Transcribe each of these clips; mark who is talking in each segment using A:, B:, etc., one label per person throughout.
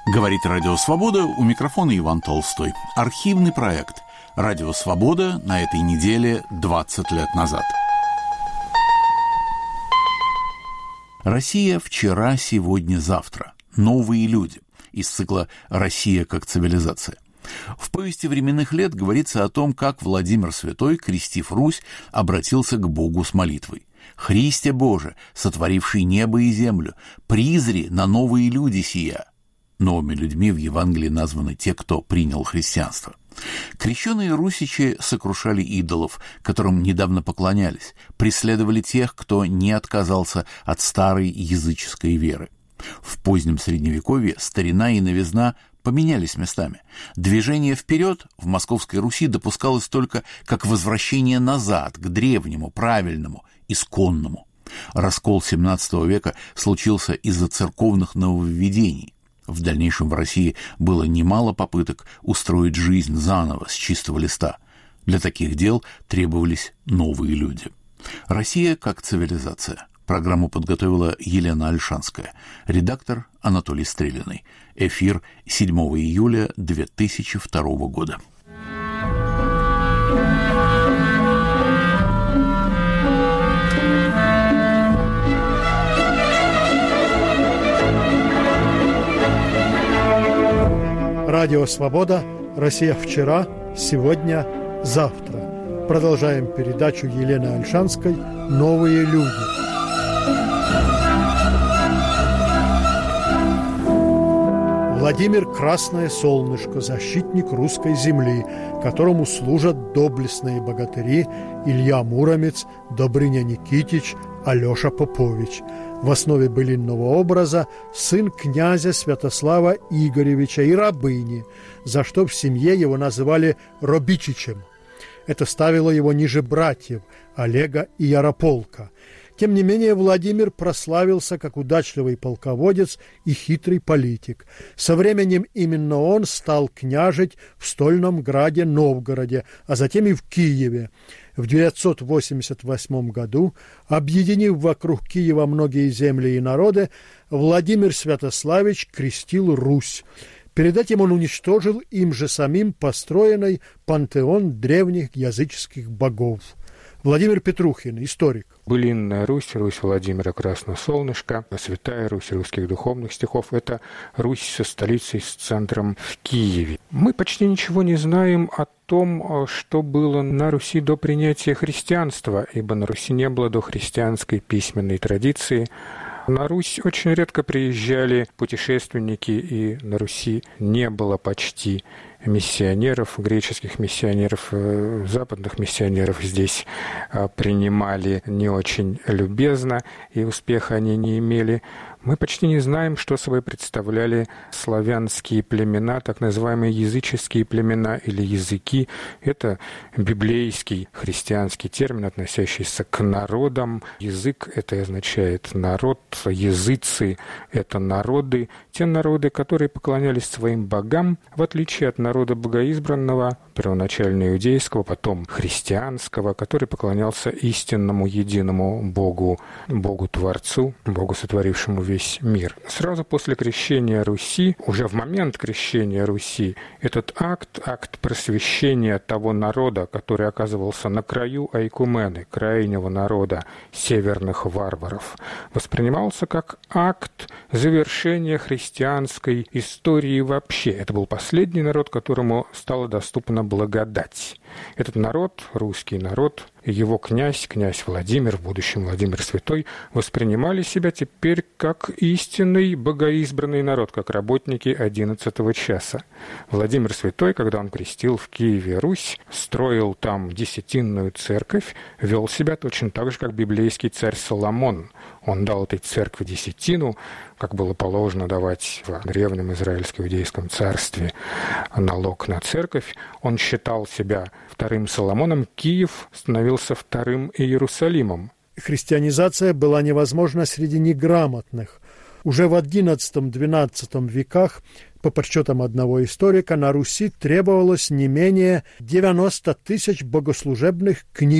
A: Говорит Радио Свобода, у микрофона Иван Толстой. Архивный проект «Радио Свобода» на этой неделе 20 лет назад. Россия вчера, сегодня, завтра. Новые люди. Из цикла «Россия как цивилизация». В повести временных лет говорится о том, как Владимир Святой, крестив Русь, обратился к Богу с молитвой. «Христе Боже, сотворивший небо и землю, призри на новые люди сия». Новыми людьми в Евангелии названы те, кто принял христианство. Крещеные русичи сокрушали идолов, которым недавно поклонялись, преследовали тех, кто не отказался от старой языческой веры. В позднем Средневековье старина и новизна поменялись местами. Движение вперед в Московской Руси допускалось только как возвращение назад, к древнему, правильному, исконному. Раскол XVII века случился из-за церковных нововведений. В дальнейшем в России было немало попыток устроить жизнь заново, с чистого листа. Для таких дел требовались новые люди. «Россия как цивилизация». Программу подготовила Елена Ольшанская. Редактор Анатолий Стрелиный. Эфир 7 июля 2002 года.
B: Радио «Свобода», Россия вчера, сегодня, завтра. Продолжаем передачу Елены Ольшанской «Новые люди». Владимир – красное солнышко, защитник русской земли, которому служат доблестные богатыри Илья Муромец, Добрыня Никитич, Алеша Попович. В основе былинного образа сын князя Святослава Игоревича и рабыни, за что в семье его называли Робичичем. Это ставило его ниже братьев Олега и Ярополка. Тем не менее, Владимир прославился как удачливый полководец и хитрый политик. Со временем именно он стал княжить в стольном граде Новгороде, а затем и в Киеве. В 988 году, объединив вокруг Киева многие земли и народы, Владимир Святославич крестил Русь. Перед этим он уничтожил им же самим построенный пантеон древних языческих богов. Владимир Петрухин, историк.
C: Былинная Русь, Русь Владимира Красносолнышко, Святая Русь русских духовных стихов – это Русь со столицей, с центром в Киеве. Мы почти ничего не знаем о том, что было на Руси до принятия христианства, ибо на Руси не было дохристианской письменной традиции. На Русь очень редко приезжали путешественники, и на Руси не было почти миссионеров, греческих миссионеров, западных миссионеров здесь принимали не очень любезно, и успеха они не имели. Мы почти не знаем, что собой представляли славянские племена, так называемые языческие племена или языки. Это библейский христианский термин, относящийся к народам. Язык – это означает народ, языцы – это народы. Те народы, которые поклонялись своим богам, в отличие от народа богоизбранного, первоначально иудейского, потом христианского, который поклонялся истинному единому Богу, Богу-творцу, Богу, сотворившему весь мир. Сразу после крещения Руси, уже в момент крещения Руси, этот акт просвещения того народа, который оказывался на краю айкумены, крайнего народа северных варваров, воспринимался как акт завершения христианской истории вообще. Это был последний народ, которому стала доступна благодать. Этот народ, русский народ, его князь Владимир, в будущем Владимир Святой, воспринимали себя теперь как истинный богоизбранный народ, как работники 11 часа. Владимир Святой, когда он крестил в Киеве Русь, строил там десятинную церковь, вел себя точно так же, как библейский царь Соломон. Он дал этой церкви десятину, как было положено давать в древнем израильско-иудейском царстве налог на церковь. Он считал себя вторым Соломоном, Киев становился вторым Иерусалимом.
B: Христианизация была невозможна среди неграмотных. Уже в XI-XII веках, по подсчетам одного историка, на Руси требовалось не менее 90 тысяч богослужебных книг,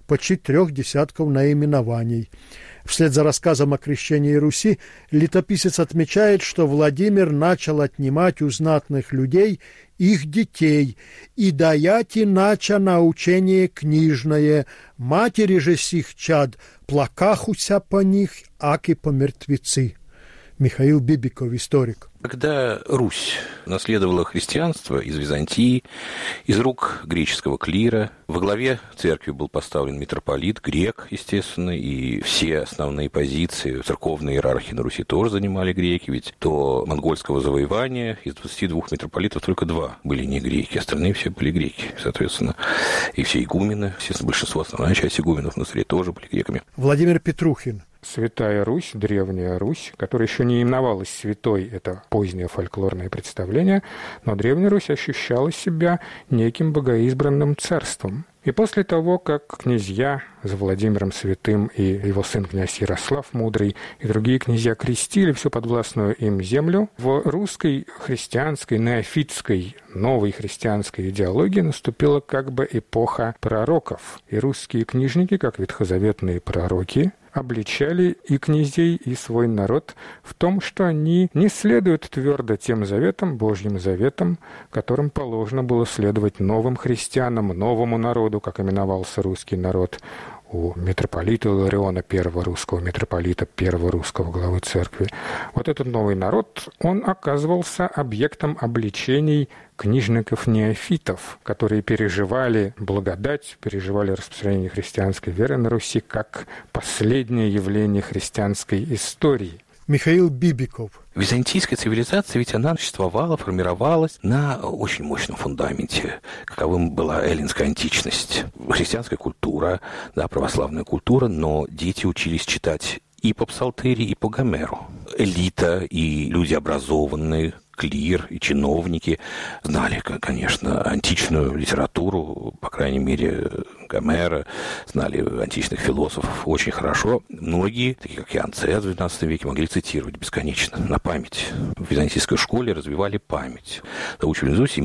B: почти 3 десятков наименований. Вслед за рассказом о крещении Руси летописец отмечает, что Владимир начал отнимать у знатных людей их детей, и даять иначе научение книжное, матери же сих чад плакахуся по них, аки по мертвецы. Михаил Бибиков, историк.
D: Когда Русь наследовала христианство из Византии, из рук греческого клира, во главе церкви был поставлен митрополит, грек, естественно, и все основные позиции церковной иерархии на Руси тоже занимали греки, ведь до монгольского завоевания из 22 митрополитов только 2 были не греки, остальные все были греки, соответственно, и все игумены, естественно, большинство, основная часть игуменов на Руси тоже были греками.
B: Владимир Петрухин.
C: Святая Русь, Древняя Русь, которая еще не именовалась святой, это позднее фольклорное представление, но Древняя Русь ощущала себя неким богоизбранным царством. И после того, как князья за Владимиром Святым и его сын князь Ярослав Мудрый и другие князья крестили всю подвластную им землю, в русской христианской, неофитской, новой христианской идеологии наступила как бы эпоха пророков. И русские книжники, как ветхозаветные пророки, обличали и князей, и свой народ в том, что они не следуют твердо тем заветам, Божьим заветам, которым положено было следовать новым христианам, новому народу, как именовался русский народ, у митрополита Илариона, первого русского митрополита, первого русского главы церкви. Вот этот новый народ, он оказывался объектом обличений книжников-неофитов, которые переживали благодать, переживали распространение христианской веры на Руси как последнее явление христианской истории.
B: Михаил Бибиков.
D: Византийская цивилизация, ведь она существовала, формировалась на очень мощном фундаменте, каковым была эллинская античность, христианская культура, да, православная культура, но дети учились читать и по Псалтыре, и по Гомеру. Элита и люди образованные, клир и чиновники знали, конечно, античную литературу, по крайней мере, Гомера, знали античных философов очень хорошо. Многие, такие как Иоанн Цезарь в XII веке, могли цитировать бесконечно, на память. В византийской школе развивали память. Заучивали наизусть и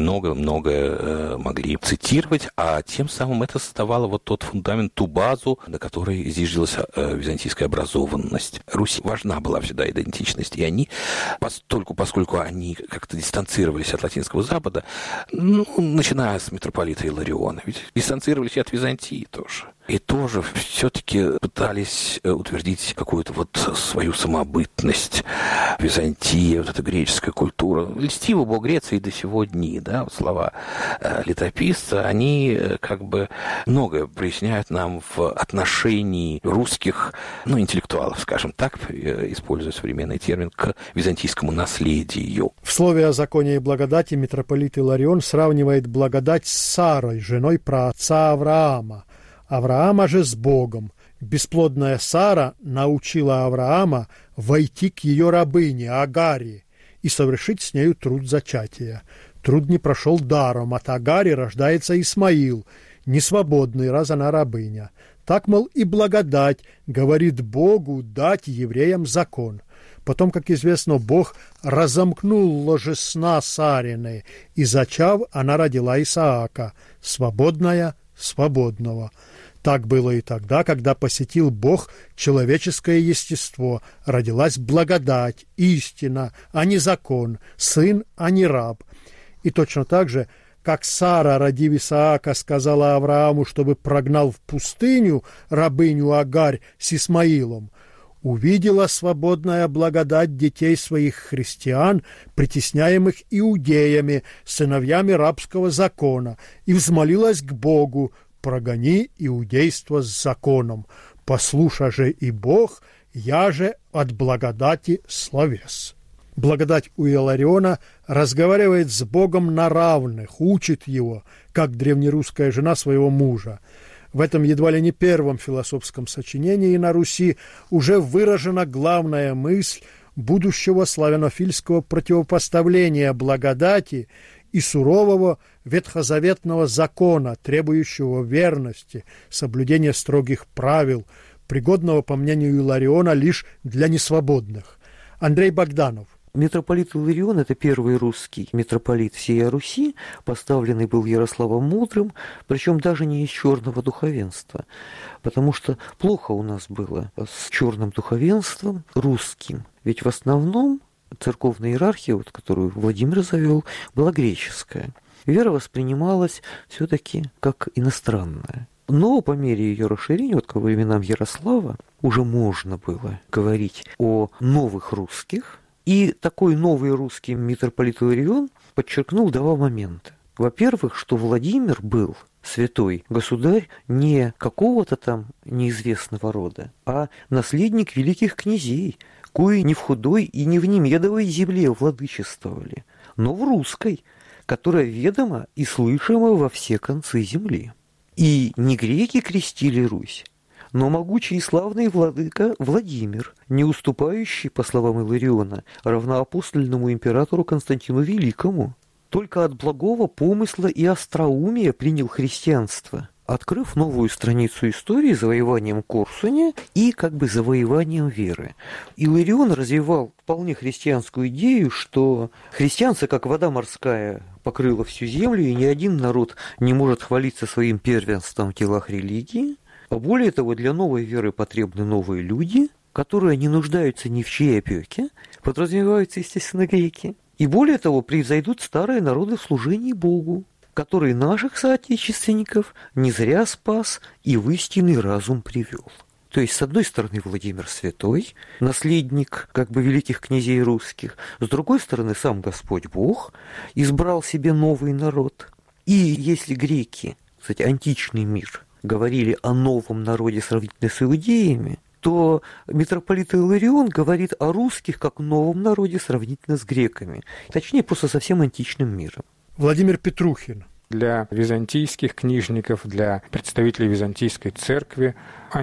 D: многое могли цитировать, а тем самым это создавало вот тот фундамент, ту базу, на которой зиждилась византийская образованность. Русь важна была всегда идентичность, и они, поскольку они как-то дистанцировались от Латинского Запада, начиная с митрополита Илариона, ведь дистанцировались и от Византии тоже. И тоже все-таки пытались утвердить какую-то вот свою самобытность. Византия, вот эта греческая культура. Льстиво Бог Греции до сего дни, да, вот слова летописца, они как бы многое проясняют нам в отношении русских, интеллектуалов, скажем так, используя современный термин, к византийскому наследию.
B: В слове о законе и благодати митрополит Иларион сравнивает благодать с Сарой, женой праотца Авраама. Авраама же с Богом. Бесплодная Сара научила Авраама войти к ее рабыне Агаре и совершить с нею труд зачатия. Труд не прошел даром, от Агари рождается Исмаил, несвободный, раз она рабыня. Так, мол, и благодать говорит Богу дать евреям закон. Потом, как известно, Бог разомкнул ложе сна Сарины, и, зачав, она родила Исаака, свободная свободного. Так было и тогда, когда посетил Бог человеческое естество, родилась благодать, истина, а не закон, сын, а не раб. И точно так же, как Сара, родив Исаака, сказала Аврааму, чтобы прогнал в пустыню рабыню Агарь с Исмаилом, увидела свободная благодать детей своих христиан, притесняемых иудеями, сыновьями рабского закона, и взмолилась к Богу: «Прогони иудейство с законом, послуша же и Бог, я же от благодати словес». Благодать у Илариона разговаривает с Богом на равных, учит его, как древнерусская жена своего мужа. В этом едва ли не первом философском сочинении на Руси уже выражена главная мысль будущего славянофильского противопоставления благодати и сурового ветхозаветного закона, требующего верности, соблюдения строгих правил, пригодного, по мнению Илариона, лишь для несвободных. Андрей Богданов.
E: Митрополит Иларион – это первый русский митрополит всей Руси, поставленный был Ярославом Мудрым, причем даже не из черного духовенства, потому что плохо у нас было с черным духовенством русским. Ведь в основном церковная иерархия, вот, которую Владимир завел, была греческая. Вера воспринималась все-таки как иностранная. Но по мере ее расширения, вот ко временам Ярослава, уже можно было говорить о новых русских. И такой новый русский митрополит Иларион подчеркнул два момента. Во-первых, что Владимир был святой государь не какого-то там неизвестного рода, а наследник великих князей, кои не в худой и не в немедовой земле владычествовали, но в русской, которая ведома и слышима во все концы земли. И не греки крестили Русь, но могучий и славный владыка Владимир, не уступающий, по словам Илариона, равноапостольному императору Константину Великому, только от благого помысла и остроумия принял христианство, открыв новую страницу истории завоеванием Корсуня и как бы завоеванием веры. Иларион развивал вполне христианскую идею, что христианство, как вода морская, покрыло всю землю, и ни один народ не может хвалиться своим первенством в делах религии. А более того, для новой веры потребны новые люди, которые не нуждаются ни в чьей опеке, подразумеваются, естественно, греки. И более того, превзойдут старые народы в служении Богу, который наших соотечественников не зря спас и в истинный разум привел. То есть, с одной стороны, Владимир Святой, наследник как бы великих князей русских, с другой стороны, сам Господь Бог избрал себе новый народ. И если греки, кстати, античный мир, говорили о новом народе сравнительно с иудеями, то митрополит Иларион говорит о русских как новом народе сравнительно с греками. Точнее, просто со всем античным миром.
B: Владимир Петрухин.
C: Для византийских книжников, для представителей византийской церкви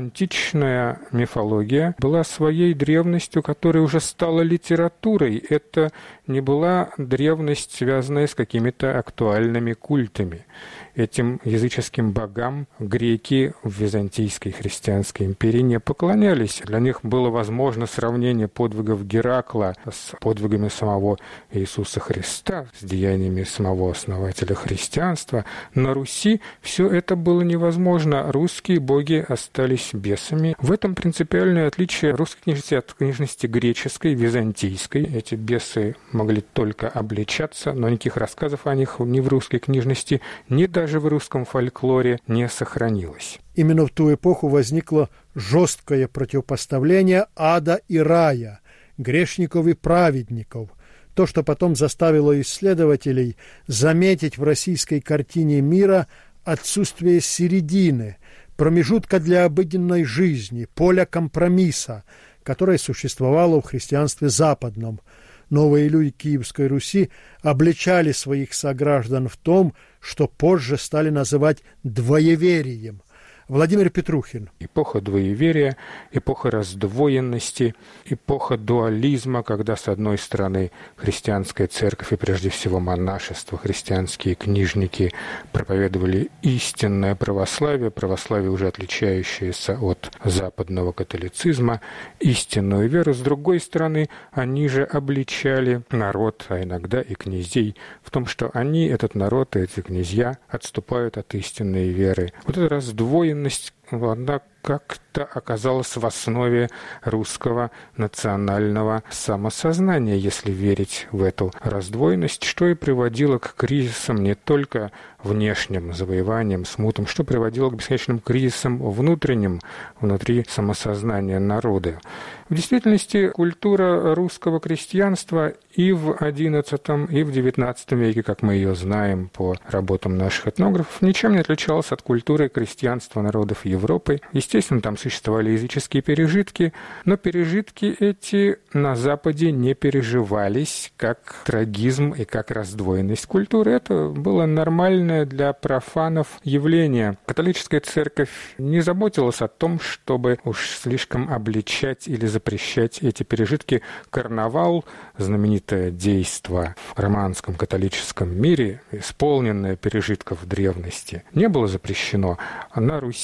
C: античная мифология была своей древностью, которая уже стала литературой. Это не была древность, связанная с какими-то актуальными культами. Этим языческим богам греки в Византийской христианской империи не поклонялись. Для них было возможно сравнение подвигов Геракла с подвигами самого Иисуса Христа, с деяниями самого основателя христианства. На Руси все это было невозможно. Русские боги остались бесами. В этом принципиальное отличие русской книжности от книжности греческой, византийской. Эти бесы могли только обличаться, но никаких рассказов о них ни в русской книжности, ни даже в русском фольклоре не сохранилось.
B: Именно в ту эпоху возникло жесткое противопоставление ада и рая, грешников и праведников. То, что потом заставило исследователей заметить в российской картине мира отсутствие середины, промежутка для обыденной жизни, поля компромисса, которое существовало в христианстве западном. Новые люди Киевской Руси обличали своих сограждан в том, что позже стали называть двоеверием. Владимир Петрухин.
C: Эпоха двоеверия, эпоха раздвоенности, эпоха дуализма, когда, с одной стороны, христианская церковь и, прежде всего, монашество, христианские книжники проповедовали истинное православие, православие, уже отличающееся от западного католицизма, истинную веру. С другой стороны, они же обличали народ, а иногда и князей, в том, что они, этот народ и эти князья, отступают от истинной веры. Вот эта раздвоенность, она как-то оказалась в основе русского национального самосознания, если верить в эту раздвоенность, что и приводило к кризисам не только внешним завоеваниям, смутам, что приводило к бесконечным кризисам внутренним, внутри самосознания народа. В действительности культура русского крестьянства и в XI, и в XIX веке, как мы ее знаем по работам наших этнографов, ничем не отличалась от культуры крестьянства народов Европы. Естественно, там существовали языческие пережитки, но пережитки эти на Западе не переживались как трагизм и как раздвоенность культуры. Это было нормальное для профанов явление. Католическая церковь не заботилась о том, чтобы уж слишком обличать или запрещать эти пережитки. Карнавал, знаменитое действо в романском католическом мире, исполненное пережитков древности, не было запрещено. А на Руси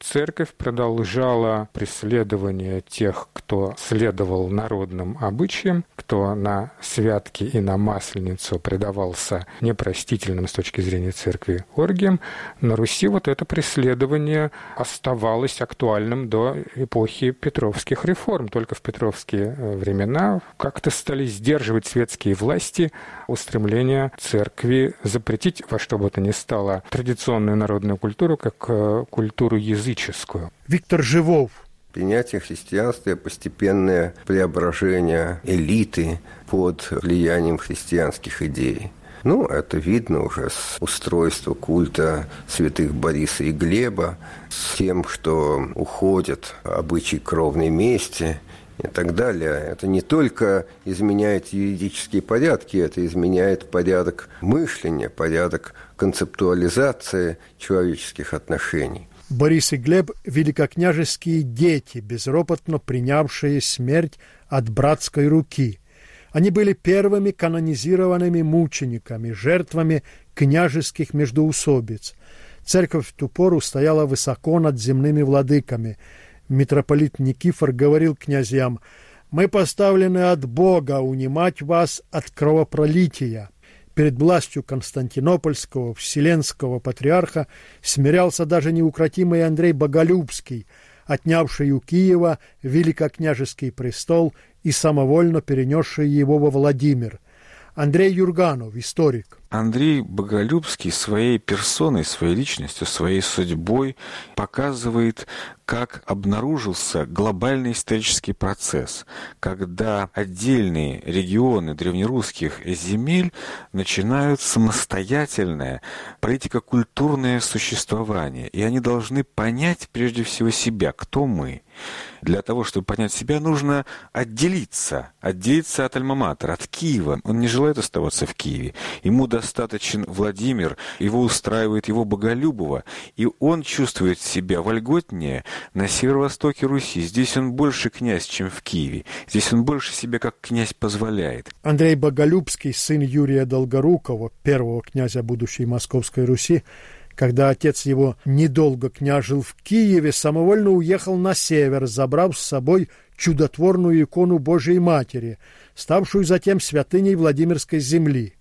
C: Церковь продолжала преследование тех, кто следовал народным обычаям, кто на святки и на Масленицу предавался непростительным с точки зрения церкви оргиям. На Руси вот это преследование оставалось актуальным до эпохи петровских реформ. Только в петровские времена как-то стали сдерживать светские власти устремление церкви запретить во что бы то ни стало традиционную народную культуру как культуру языческую.
B: Виктор Живов.
F: Принятие христианства, постепенное преображение элиты под влиянием христианских идей. Это видно уже с устройства культа святых Бориса и Глеба, с тем, что уходят обычаи кровной мести и так далее. Это не только изменяет юридические порядки, это изменяет порядок мышления, порядок концептуализации человеческих отношений.
B: Борис и Глеб – великокняжеские дети, безропотно принявшие смерть от братской руки. Они были первыми канонизированными мучениками, жертвами княжеских междоусобиц. Церковь в ту пору стояла высоко над земными владыками. Митрополит Никифор говорил князьям: «Мы поставлены от Бога унимать вас от кровопролития». Перед властью Константинопольского вселенского патриарха смирялся даже неукротимый Андрей Боголюбский, отнявший у Киева великокняжеский престол и самовольно перенесший его во Владимир. Андрей Юрганов, историк.
G: Андрей Боголюбский своей персоной, своей личностью, своей судьбой показывает, как обнаружился глобальный исторический процесс, когда отдельные регионы древнерусских земель начинают самостоятельное политико-культурное существование, и они должны понять прежде всего себя, кто мы. Для того, чтобы понять себя, нужно отделиться от альма-матера, от Киева. Он не желает оставаться в Киеве. Ему достаточен Владимир, его устраивает его Боголюбово, и он чувствует себя вольготнее на северо-востоке Руси. Здесь он больше князь, чем в Киеве. Здесь он больше себя как князь позволяет.
B: Андрей Боголюбский, сын Юрия Долгорукова, первого князя будущей Московской Руси, когда отец его недолго княжил в Киеве, самовольно уехал на север, забрав с собой чудотворную икону Божией Матери, ставшую затем святыней Владимирской земли.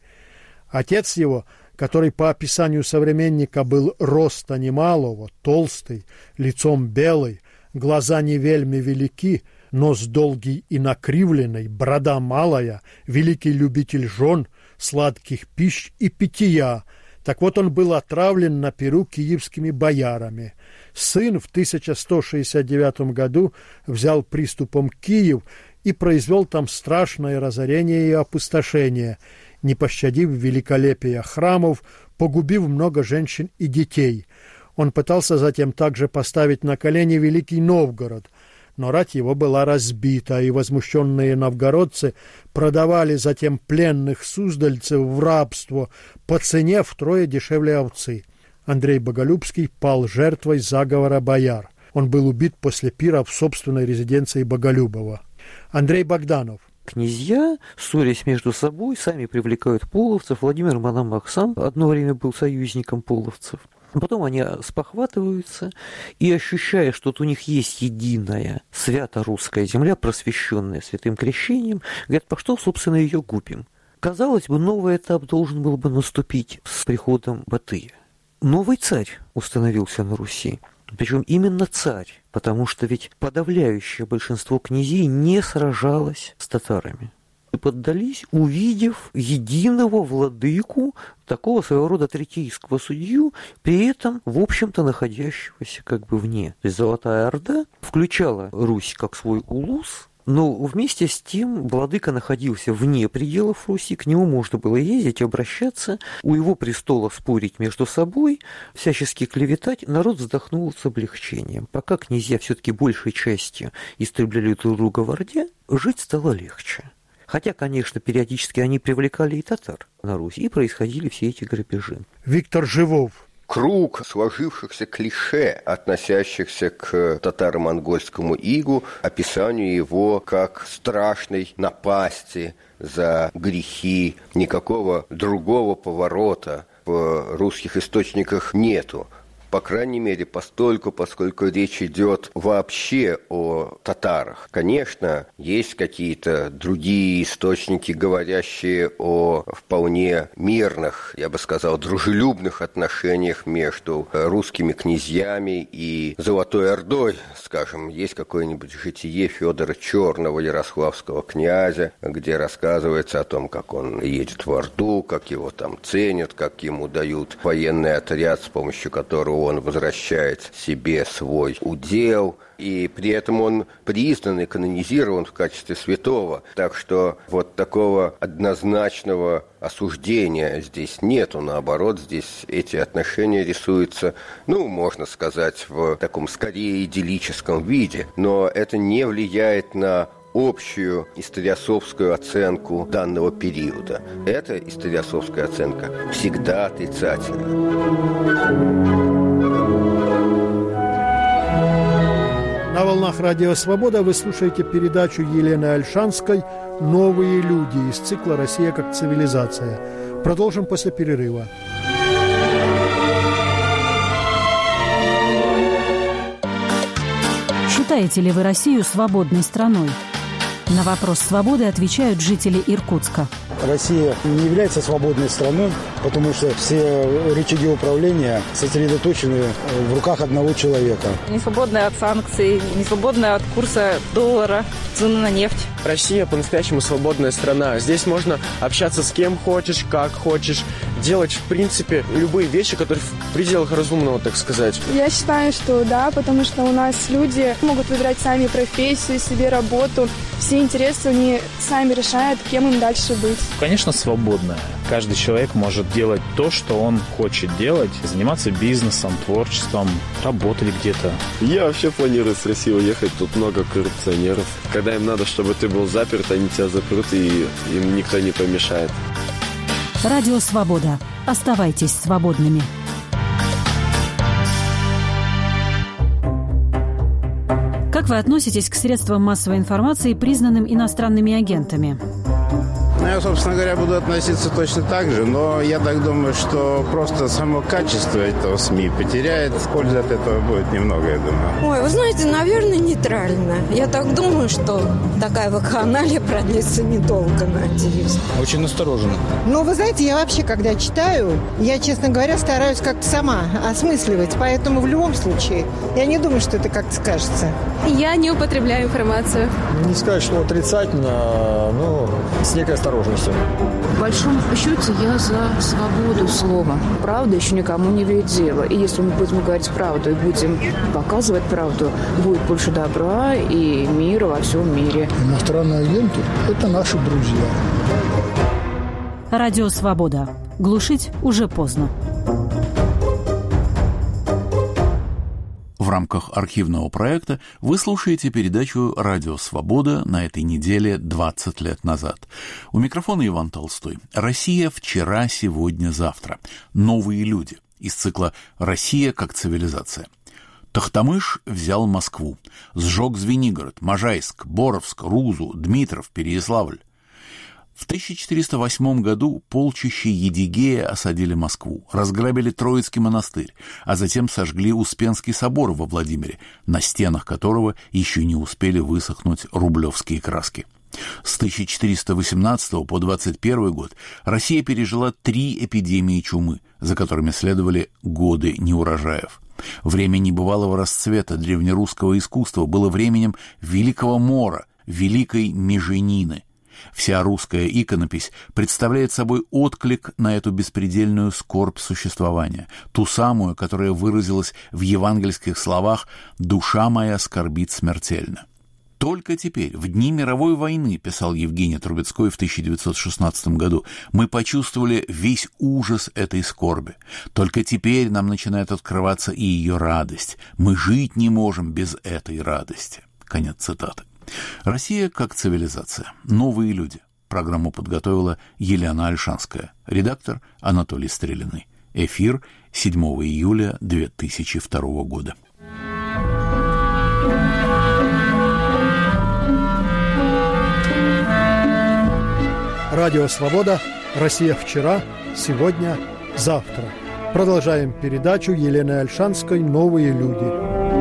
B: Отец его, который по описанию современника был роста немалого, толстый, лицом белый, глаза не вельми велики, нос долгий и накривленный, борода малая, великий любитель жен, сладких пищ и питья. Так вот, он был отравлен на пиру киевскими боярами. Сын в 1169 году взял приступом Киев и произвел там страшное разорение и опустошение, не пощадив великолепия храмов, погубив много женщин и детей. Он пытался затем также поставить на колени Великий Новгород, но рать его была разбита, и возмущенные новгородцы продавали затем пленных суздальцев в рабство по цене втрое дешевле овцы. Андрей Боголюбский пал жертвой заговора бояр. Он был убит после пира в собственной резиденции Боголюбова. Андрей Богданов.
E: Князья, ссорясь между собой, сами привлекают половцев. Владимир Мономах сам одно время был союзником половцев. Потом они спохватываются и, ощущая, что у них есть единая свято-русская земля, просвещенная святым крещением, говорят: по что, собственно, ее губим? Казалось бы, новый этап должен был бы наступить с приходом Батыя. Новый царь установился на Руси. Причем именно царь, потому что ведь подавляющее большинство князей не сражалось с татарами. И поддались, увидев единого владыку, такого своего рода третейского судью, при этом, в общем-то, находящегося как бы вне. То есть Золотая Орда включала Русь как свой улус, но вместе с тем владыка находился вне пределов Руси, к нему можно было ездить, обращаться, у его престола спорить между собой, всячески клеветать. Народ вздохнул с облегчением. Пока князья все-таки большей частью истребляли друг друга в Орде, жить стало легче. Хотя, конечно, периодически они привлекали и татар на Русь, и происходили все эти грабежи.
B: Виктор Живов.
F: Круг сложившихся клише, относящихся к татаро-монгольскому игу, описанию его как страшной напасти за грехи, никакого другого поворота в русских источниках нету. По крайней мере, поскольку речь идет вообще о татарах. Конечно, есть какие-то другие источники, говорящие о вполне мирных, я бы сказал, дружелюбных отношениях между русскими князьями и Золотой Ордой. Скажем, есть какое-нибудь житие Федора Черного, ярославского князя, где рассказывается о том, как он едет в Орду, как его там ценят, как ему дают военный отряд, с помощью которого он возвращает себе свой удел. И при этом он признан и канонизирован в качестве святого. Так что вот такого однозначного осуждения здесь нету. Наоборот, здесь эти отношения рисуются, можно сказать, в таком скорее идиллическом виде. Но это не влияет на общую историософскую оценку данного периода. Эта историософская оценка всегда отрицательна.
B: На волнах Радио Свобода вы слушаете передачу Елены Ольшанской «Новые люди» из цикла «Россия как цивилизация». Продолжим после перерыва.
H: Считаете ли вы Россию свободной страной? На вопрос свободы отвечают жители Иркутска.
I: Россия не является свободной страной, потому что все рычаги управления сосредоточены в руках одного человека.
J: Не свободная от санкций, не свободная от курса доллара, цены на нефть.
K: Россия по-настоящему свободная страна. Здесь можно общаться с кем хочешь, как хочешь, делать, в принципе, любые вещи, которые в пределах разумного, так сказать.
L: Я считаю, что да, потому что у нас люди могут выбирать сами профессию, себе работу. Все интересы они сами решают, кем им дальше быть.
M: Конечно, свободная. Каждый человек может делать то, что он хочет делать, заниматься бизнесом, творчеством, работать где-то.
N: Я вообще планирую с России уехать, тут много коррупционеров. Когда им надо, чтобы ты был заперт, они тебя запрут, и им никто не помешает.
H: Радио Свобода. Оставайтесь свободными. Как вы относитесь к средствам массовой информации, признанным иностранными агентами?
O: Я, собственно говоря, буду относиться точно так же, но я так думаю, что просто само качество этого СМИ потеряет. Пользы от этого будет немного, я думаю.
P: Ой, вы знаете, наверное, нейтрально. Я так думаю, что такая вакханалия продлится недолго, надеюсь.
Q: Очень настороженно.
R: Ну, вы знаете, я вообще, когда читаю, я, честно говоря, стараюсь как-то сама осмысливать, поэтому в любом случае я не думаю, что это как-то скажется.
S: Я не употребляю информацию.
T: Не сказать, что отрицательно, но с некой осторожностью.
U: В большом счете я за свободу слова. Правда еще никому не вредила. И если мы будем говорить правду и будем показывать правду, будет больше добра и мира во всем мире.
V: Иностранные агенты – это наши друзья.
H: Радио Свобода. Глушить уже поздно.
A: В рамках архивного проекта вы слушаете передачу «Радио Свобода» на этой неделе 20 лет назад. У микрофона Иван Толстой. «Россия вчера, сегодня, завтра. Новые люди» из цикла «Россия как цивилизация». Тохтамыш взял Москву, сжег Звенигород, Можайск, Боровск, Рузу, Дмитров, Переяславль. В 1408 году полчища Едигея осадили Москву, разграбили Троицкий монастырь, а затем сожгли Успенский собор во Владимире, на стенах которого еще не успели высохнуть рублевские краски. С 1418 по 21 год Россия пережила 3 эпидемии чумы, за которыми следовали годы неурожаев. Время небывалого расцвета древнерусского искусства было временем Великого Мора, Великой Меженины. Вся русская иконопись представляет собой отклик на эту беспредельную скорбь существования, ту самую, которая выразилась в евангельских словах «Душа моя скорбит смертельно». Только теперь, в дни мировой войны, писал Евгений Трубецкой в 1916 году, мы почувствовали весь ужас этой скорби. Только теперь нам начинает открываться и ее радость. Мы жить не можем без этой радости. Конец цитаты. Россия как цивилизация. Новые люди. Программу подготовила Елена Ольшанская. Редактор Анатолий Стрелиный. Эфир 7 июля 2002 года.
B: Радио «Свобода». Россия вчера, сегодня, завтра. Продолжаем передачу Елены Ольшанской «Новые люди».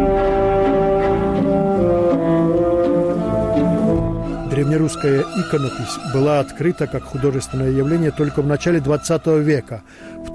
B: Древнерусская иконопись была открыта как художественное явление только в начале XX века. В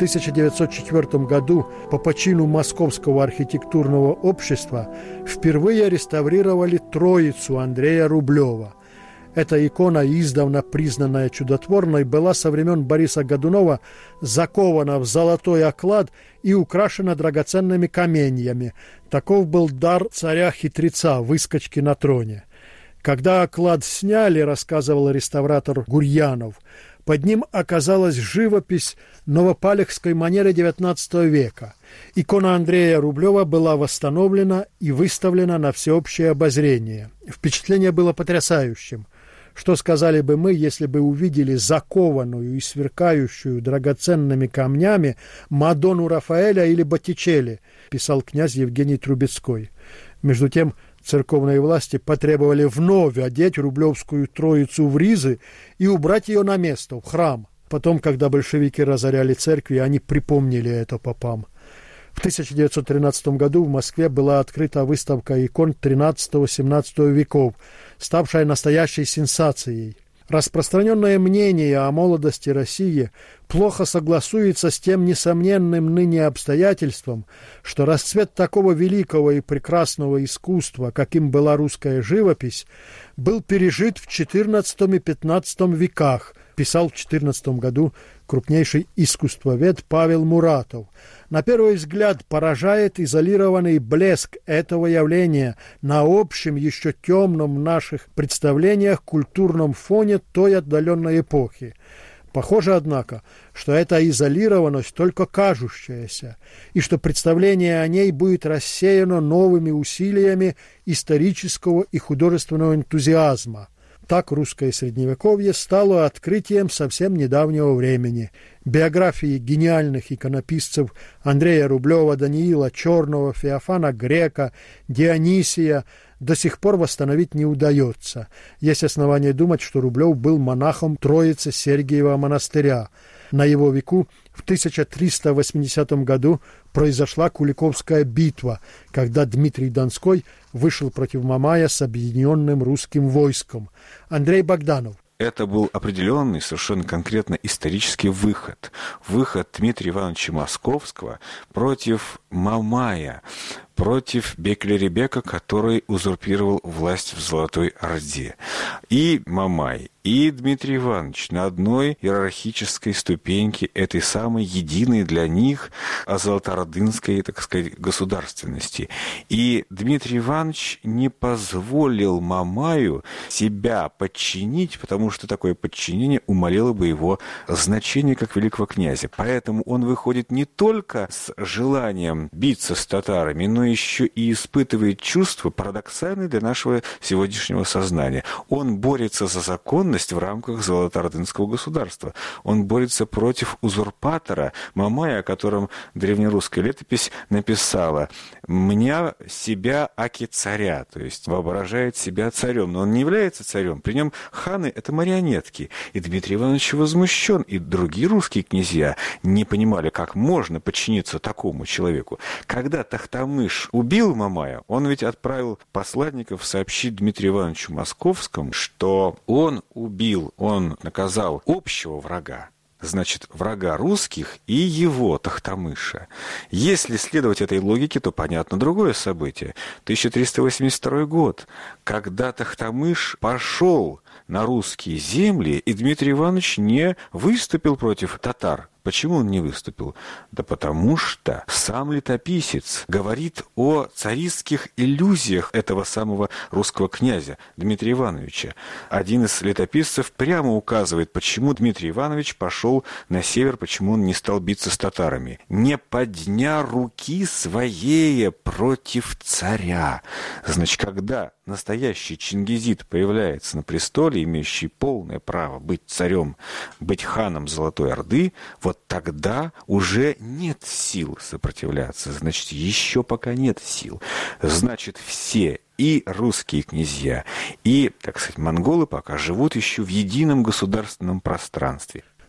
B: 1904 году по почину Московского архитектурного общества впервые реставрировали Троицу Андрея Рублева. Эта икона, издавна признанная чудотворной, была со времен Бориса Годунова закована в золотой оклад и украшена драгоценными каменьями. Таков был дар царя-хитреца, выскочки на троне. Когда оклад сняли, рассказывал реставратор Гурьянов, под ним оказалась живопись новопалехской манеры XIX века. Икона Андрея Рублева была восстановлена и выставлена на всеобщее обозрение. Впечатление было потрясающим. Что сказали бы мы, если бы увидели закованную и сверкающую драгоценными камнями Мадонну Рафаэля или Боттичелли, писал князь Евгений Трубецкой. Между тем, церковные власти потребовали вновь одеть Рублевскую Троицу в ризы и убрать ее на место, в храм. Потом, когда большевики разоряли церкви, они припомнили это попам. В 1913 году в Москве была открыта выставка икон XIII-XVII веков, ставшая настоящей сенсацией. Распространенное мнение о молодости России плохо согласуется с тем несомненным ныне обстоятельством, что расцвет такого великого и прекрасного искусства, каким была русская живопись, был пережит в XIV и XV веках, писал в 14 году крупнейший искусствовед Павел Муратов. На первый взгляд поражает изолированный блеск этого явления на общем, еще темном в наших представлениях культурном фоне той отдаленной эпохи. Похоже, однако, что эта изолированность только кажущаяся, и что представление о ней будет рассеяно новыми усилиями исторического и художественного энтузиазма. Так русское средневековье стало открытием совсем недавнего времени. Биографии гениальных иконописцев Андрея Рублева, Даниила Черного, Феофана Грека, Дионисия до сих пор восстановить не удается. Есть основания думать, что Рублев был монахом Троицы Сергиева монастыря. На его веку в 1380 году произошла Куликовская битва, когда Дмитрий Донской вышел против Мамая с объединенным русским войском. Андрей Богданов.
G: Это был определенный, совершенно конкретно исторический выход. Выход Дмитрия Ивановича Московского против Мамая, против Бекли-Ребека, который узурпировал власть в Золотой Орде. И Мамай, и Дмитрий Иванович на одной иерархической ступеньке этой самой единой для них золотоордынской, так сказать, государственности. И Дмитрий Иванович не позволил Мамаю себя подчинить, потому что такое подчинение умалило бы его значение как великого князя. Поэтому он выходит не только с желанием биться с татарами, но еще и испытывает чувства, парадоксальные для нашего сегодняшнего сознания. Он борется за законность в рамках золотоордынского государства. Он борется против узурпатора Мамая, о котором древнерусская летопись написала: «Меня себя аки царя», то есть воображает себя царем, но он не является царем. При нем ханы — это марионетки. И Дмитрий Иванович возмущен, и другие русские князья не понимали, как можно подчиниться такому человеку. Когда Тохтамыш убил Мамая, он ведь отправил посланников сообщить Дмитрию Ивановичу Московскому, что он наказал общего врага, значит, врага русских и его, Тохтамыша. Если следовать этой логике, то понятно другое событие. 1382 год, когда Тохтамыш пошел на русские земли, и Дмитрий Иванович не выступил против татар. Почему он не выступил? Да потому что сам летописец говорит о царистских иллюзиях этого самого русского князя Дмитрия Ивановича. Один из летописцев прямо указывает, почему Дмитрий Иванович пошел на север, почему он не стал биться с татарами. «Не подня руки своей против царя». Значит, когда настоящий чингизид появляется на престоле, имеющий полное право быть царем, быть ханом Золотой Орды, вот тогда уже нет сил сопротивляться. Значит, еще пока нет сил. Значит, все и русские князья, и, так сказать, монголы пока живут еще в едином государственном пространстве.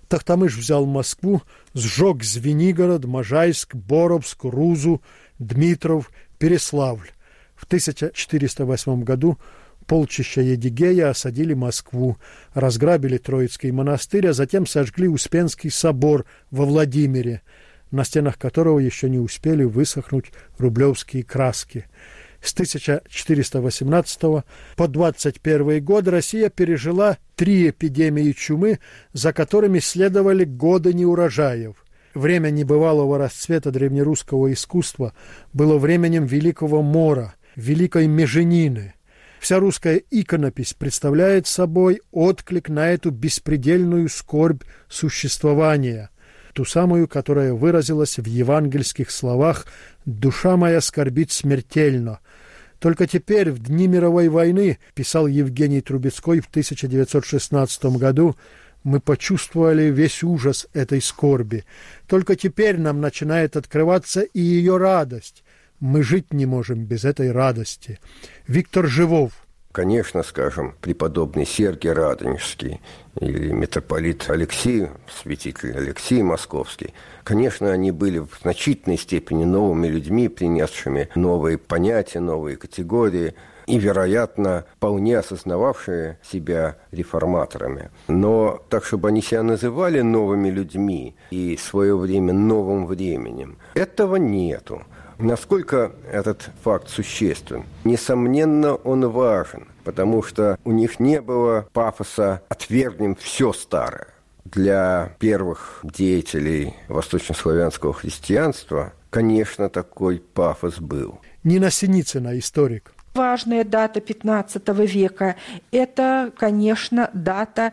B: Тохтамыш взял Москву, сжег Звенигород, Можайск, Боровск, Рузу, Дмитров, Переславль. В 1408 году полчища Едигея осадили Москву, разграбили Троицкий монастырь, а затем сожгли Успенский собор во Владимире, на стенах которого еще не успели высохнуть рублевские краски. С 1418 по 21 год Россия пережила 3 эпидемии чумы, за которыми следовали годы неурожаев. Время небывалого расцвета древнерусского искусства было временем Великого Мора, Великой Меженины. Вся русская иконопись представляет собой отклик на эту беспредельную скорбь существования, ту самую, которая выразилась в евангельских словах «Душа моя скорбит смертельно». Только теперь, в дни мировой войны, писал Евгений Трубецкой в 1916 году, мы почувствовали весь ужас этой скорби. Только теперь нам начинает открываться и ее радость. Мы жить не можем без этой радости. Виктор Живов.
F: Конечно, скажем, преподобный Сергий Радонежский или митрополит Алексей, святитель Алексей Московский, конечно, они были в значительной степени новыми людьми, принесшими новые понятия, новые категории и, вероятно, вполне осознававшие себя реформаторами. Но так, чтобы они себя называли новыми людьми и в свое время новым временем, этого нету. Насколько этот факт существен? Несомненно, он важен, потому что у них не было пафоса «отвергнем все старое». Для первых деятелей восточнославянского христианства, конечно, такой пафос был.
B: Нина Синицына, историк.
D: Важная дата XV века – это, конечно, дата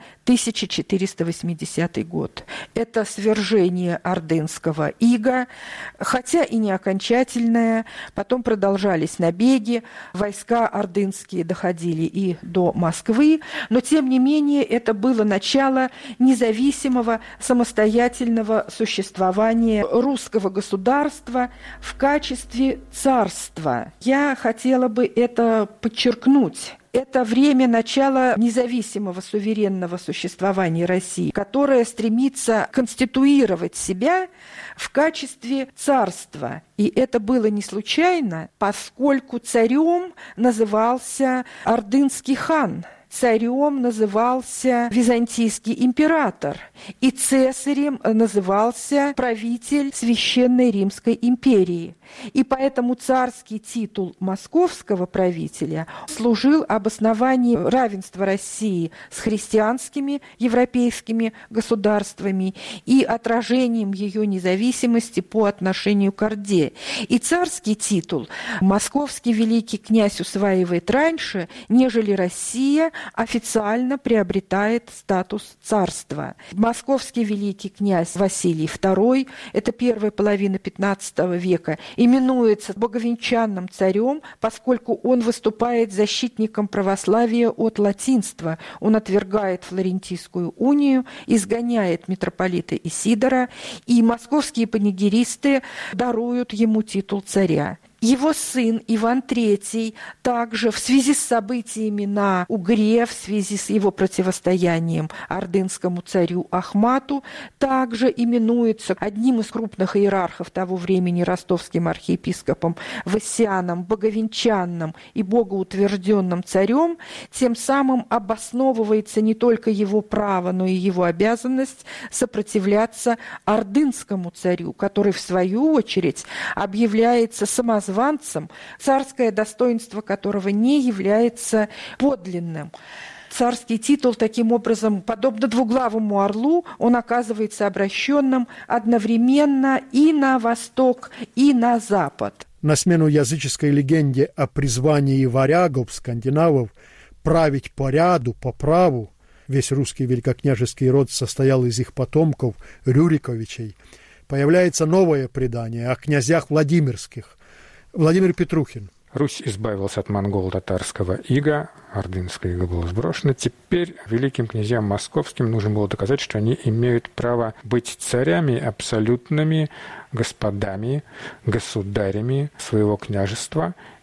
D: 1480 год. Это свержение ордынского ига, хотя и не окончательное. Потом продолжались набеги, войска ордынские доходили и до Москвы, но, тем не менее, это было начало независимого, самостоятельного существования русского государства в качестве царства. Я хотела бы это подчеркнуть. Это время начала независимого суверенного существования России, которое стремится конституировать себя в качестве царства. И это было не случайно, поскольку царем назывался ордынский хан. Царем назывался византийский император, и цесарем назывался правитель Священной Римской империи. И поэтому царский титул московского правителя служил обоснованием равенства России с христианскими европейскими государствами и отражением ее независимости по отношению к Орде. И царский титул московский великий князь усваивает раньше, нежели Россия официально приобретает статус царства. Московский великий князь Василий II, это первая половина XV века, именуется боговенчанным царем, поскольку он выступает защитником православия от латинства. Он отвергает Флорентийскую унию, изгоняет митрополита Исидора, и московские панигеристы даруют ему титул царя. Его сын Иван III также в связи с событиями на Угре, в связи с его противостоянием ордынскому царю Ахмату, также именуется одним из крупных иерархов того времени ростовским архиепископом Вассианом, боговенчанным и богоутвержденным царем, тем самым обосновывается не только его право, но и его обязанность сопротивляться ордынскому царю, который в свою очередь объявляется самозванцем, царское достоинство которого не является подлинным. Царский титул, таким образом, подобно двуглавому орлу, он оказывается обращенным одновременно и на восток, и на запад.
B: На смену языческой легенде о призвании варягов, скандинавов, править по ряду, по праву, весь русский великокняжеский род состоял из их потомков, Рюриковичей, появляется новое предание о князьях Владимирских. Владимир Петрухин.
C: Русь избавилась от монголо-татарского ига, ордынское иго было сброшено. Теперь великим князьям московским нужно было доказать, что они имеют право быть царями, абсолютными господами, государями своего княжества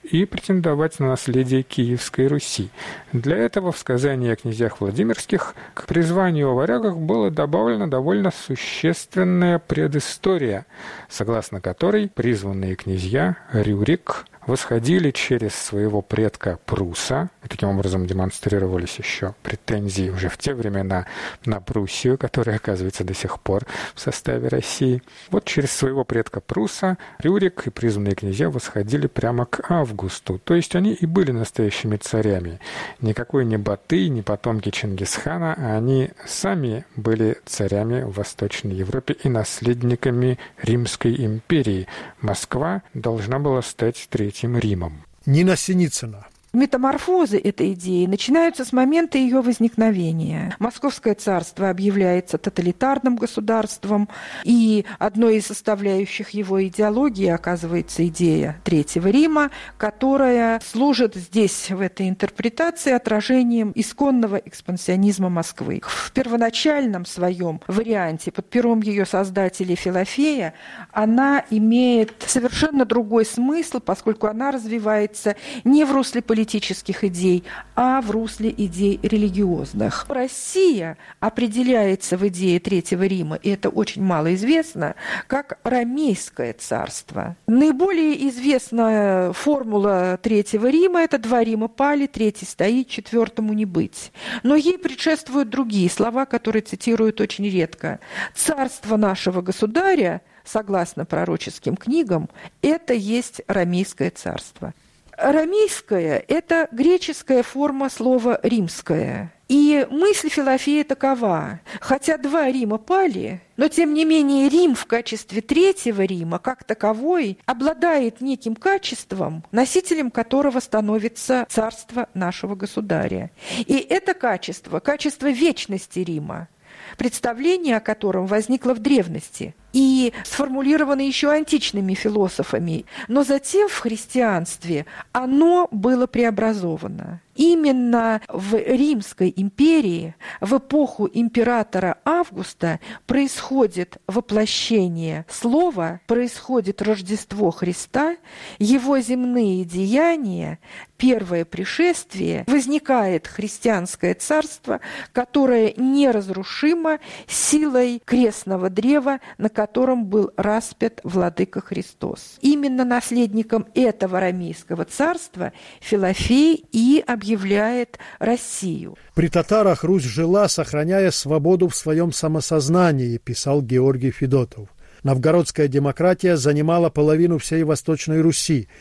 C: и претендовать на наследие Киевской Руси. Для этого в сказании о князьях Владимирских к призванию о варягах было добавлена довольно существенная предыстория, согласно которой призванные князья Рюрик восходили через своего предка Пруса, и таким образом демонстрировались еще претензии уже в те времена на Пруссию, которая, оказывается, до сих пор в составе России. Вот через своего предка Пруса Рюрик и призванные князья восходили прямо к Августу, то есть они и были настоящими царями. Никакой не Батый, не потомки Чингисхана, а они сами были царями в Восточной Европе и наследниками Римской империи. Москва должна была стать Третьим Римом.
B: Нина Синицына.
D: Метаморфозы этой идеи начинаются с момента ее возникновения. Московское царство объявляется тоталитарным государством, и одной из составляющих его идеологии оказывается идея Третьего Рима, которая служит здесь, в этой интерпретации, отражением исконного экспансионизма Москвы. В первоначальном своем варианте, под пером ее создателя Филофея, она имеет совершенно другой смысл, поскольку она развивается не в русле политических идей, а в русле идей религиозных. Россия определяется в идее Третьего Рима, и это очень мало известно, как Ромейское царство. Наиболее известная формула Третьего Рима – это 2 Рима пали, 3 стоит, 4 не быть. Но ей предшествуют другие слова, которые цитируют очень редко. «Царство нашего государя», согласно пророческим книгам, это есть Ромейское царство. Ромейское – это греческая форма слова «римское». И мысль Филофея такова. Хотя 2 Рима пали, но тем не менее Рим в качестве Третьего Рима, как таковой, обладает неким качеством, носителем которого становится царство нашего государя. И это качество – качество вечности Рима, представление о котором возникло в древности и сформулировано еще античными философами, но затем в христианстве оно было преобразовано. Именно в Римской империи в эпоху императора Августа происходит воплощение слова, происходит Рождество Христа, его земные деяния, первое пришествие, возникает христианское царство, которое неразрушимо силой крестного древа, на котором был распят владыка Христос. Именно наследником этого Ромейского царства Филофей и объявляет Россию.
B: При татарах Русь жила, сохраняя свободу в своем самосознании, писал Георгий Федотов. Новгородская демократия занимала половину всей Восточной Руси.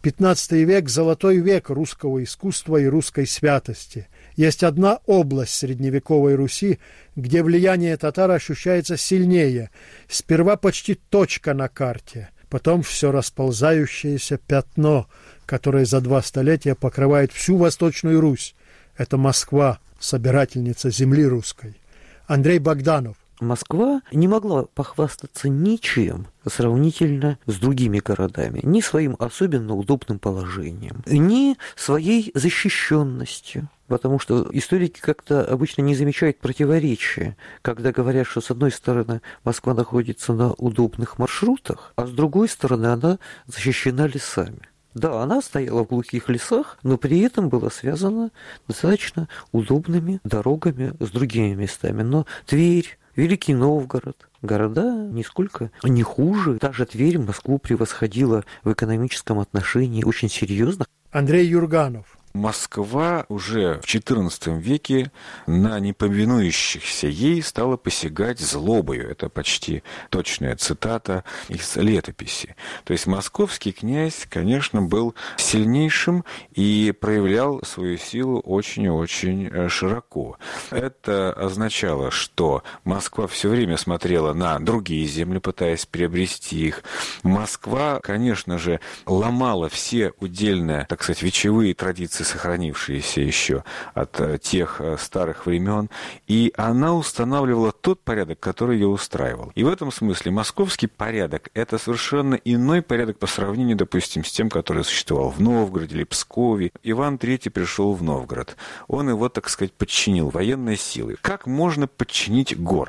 B: 15 век – золотой век русского искусства и русской святости. Есть одна область средневековой Руси, где влияние татар ощущается сильнее. Сперва почти точка на карте, потом все расползающееся пятно, которое за 2 столетия покрывает всю Восточную Русь. Это Москва, собирательница земли русской. Андрей Богданов.
E: Москва не могла похвастаться ничем сравнительно с другими городами, ни своим особенно удобным положением, ни своей защищенностью. Потому что историки как-то обычно не замечают противоречия, когда говорят, что с одной стороны Москва находится на удобных маршрутах, а с другой стороны она защищена лесами. Да, она стояла в глухих лесах, но при этом была связана достаточно удобными дорогами с другими местами. Но Тверь, Великий Новгород, города нисколько не хуже. Даже Тверь Москву превосходила в экономическом отношении очень серьезно.
B: Андрей Юрганов.
G: Москва уже в XIV веке на неповинующихся ей стала посягать злобою. Это почти точная цитата из летописи. То есть московский князь, конечно, был сильнейшим и проявлял свою силу очень и очень широко. Это означало, что Москва все время смотрела на другие земли, пытаясь приобрести их. Москва, конечно же, ломала все удельные, так сказать, вечевые традиции, сохранившиеся еще от тех старых времен, и она устанавливала тот порядок, который ее устраивал. И в этом смысле московский порядок – это совершенно иной порядок по сравнению, допустим, с тем, который существовал в Новгороде или Пскове. Иван III пришел в Новгород. Он его, так сказать, подчинил военной силой. Как можно подчинить город?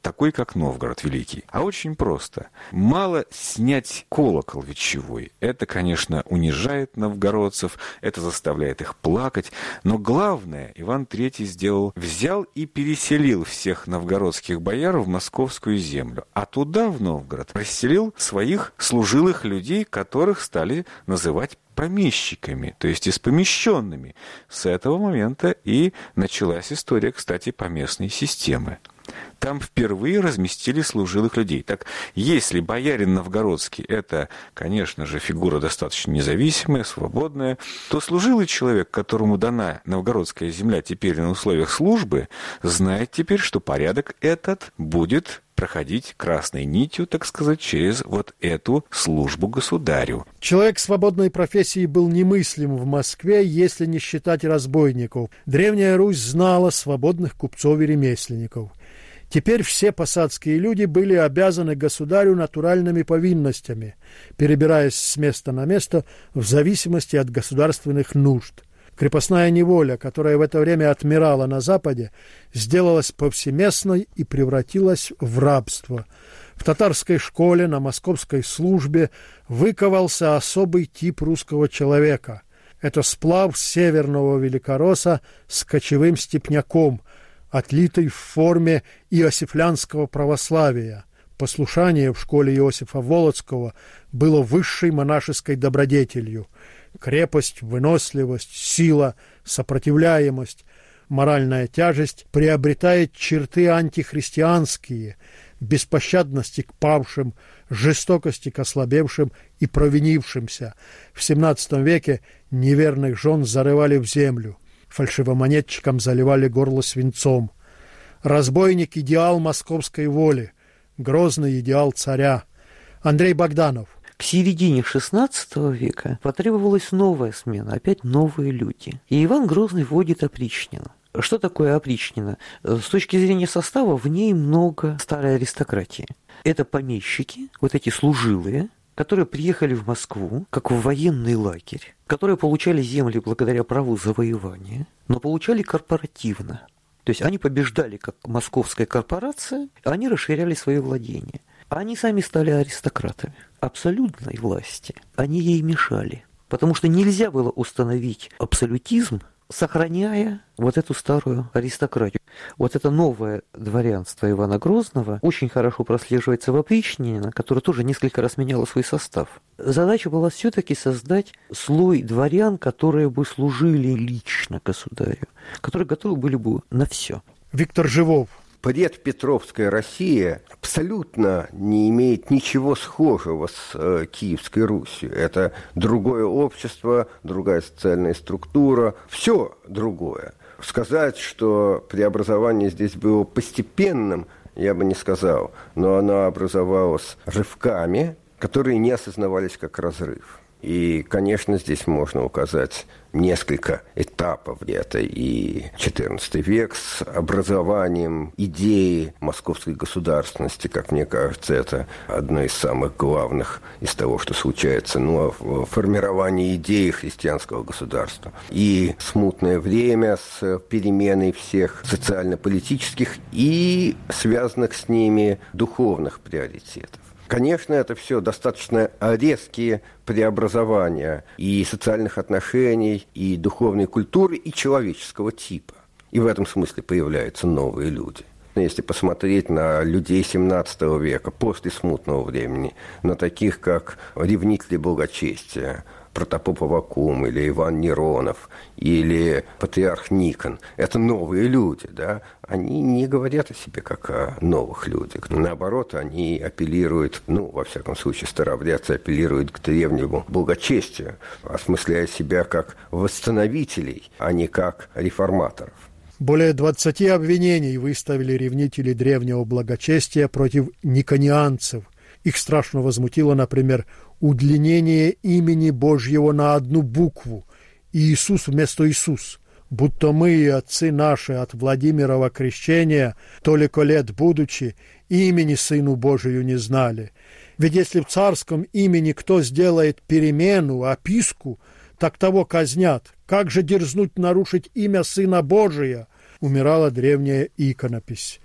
G: такой, как Новгород Великий? А очень просто. Мало снять колокол вечевой. Это, конечно, унижает новгородцев, это заставляет их плакать. Но главное, Иван III сделал, взял и переселил всех новгородских бояр в московскую землю. А туда, в Новгород, расселил своих служилых людей, которых стали называть помещиками, то есть испомещенными. С этого момента и началась история, кстати, поместной системы. Там впервые разместили служилых людей. Так, если боярин новгородский – это, конечно же, фигура достаточно независимая, свободная, то служилый человек, которому дана новгородская земля теперь на условиях службы, знает теперь, что порядок этот будет проходить красной нитью, так сказать, через вот эту службу государю.
B: Человек свободной профессии был немыслим в Москве, если не считать разбойников. Древняя Русь знала свободных купцов и ремесленников. Теперь все посадские люди были обязаны государю натуральными повинностями, перебираясь с места на место в зависимости от государственных нужд. Крепостная неволя, которая в это время отмирала на Западе, сделалась повсеместной и превратилась в рабство. В татарской школе, на московской службе выковался особый тип русского человека. Это сплав северного великоросса с кочевым степняком, отлитый в форме иосифлянского православия. Послушание в школе Иосифа Волоцкого было высшей монашеской добродетелью. Крепость, выносливость, сила, сопротивляемость, моральная тяжесть приобретает черты антихристианские, беспощадности к павшим, жестокости к ослабевшим и провинившимся. В XVII веке неверных жен зарывали в землю, фальшивомонетчикам заливали горло свинцом. Разбойник – идеал московской воли, грозный идеал царя. Андрей Богданов.
E: К середине XVI века потребовалась новая смена, опять новые люди. И Иван Грозный вводит опричнину. Что такое опричнина? С точки зрения состава в ней много старой аристократии. Это помещики, вот эти служилые, которые приехали в Москву, как в военный лагерь, которые получали земли благодаря праву завоевания, но получали корпоративно. То есть они побеждали как московская корпорация, а они расширяли свои владения. Они сами стали аристократами абсолютной власти. Они ей мешали, потому что нельзя было установить абсолютизм, сохраняя вот эту старую аристократию. Вот это новое дворянство Ивана Грозного очень хорошо прослеживается в опричнине, которая тоже несколько раз меняла свой состав. Задача была все-таки создать слой дворян, которые бы служили лично государю, которые готовы были бы на все.
B: Виктор Живов.
F: Предпетровская Россия абсолютно не имеет ничего схожего с Киевской Русью. Это другое общество, другая социальная структура, все другое. Сказать, что преобразование здесь было постепенным, я бы не сказал, но оно образовалось рывками, которые не осознавались как разрыв. И, конечно, здесь можно указать несколько этапов. Это и XIV век с образованием идеи московской государственности, как мне кажется, это одно из самых главных из того, что случается, формирование идеи христианского государства. И смутное время с переменой всех социально-политических и связанных с ними духовных приоритетов. Конечно, это все достаточно резкие преобразования и социальных отношений, и духовной культуры, и человеческого типа. И в этом смысле появляются новые люди. Если посмотреть на людей XVII века, после смутного времени, на таких, как ревнители благочестия, Протопоп Аввакум или Иван Неронов или патриарх Никон. Это новые люди, да? Они не говорят о себе как о новых людях. Наоборот, они апеллируют, во всяком случае, старообрядцы апеллируют к древнему благочестию, осмысляя себя как восстановителей, а не как реформаторов.
B: Более 20 обвинений выставили ревнители древнего благочестия против никонианцев. Их страшно возмутило, например, удлинение имени Божьего на одну букву, Иисус вместо Иисус, будто мы и отцы наши от Владимирова крещения, толико лет будучи, имени Сыну Божию не знали. Ведь если в царском имени кто сделает перемену, описку, так того казнят. Как же дерзнуть нарушить имя Сына Божия? Умирала древняя иконопись.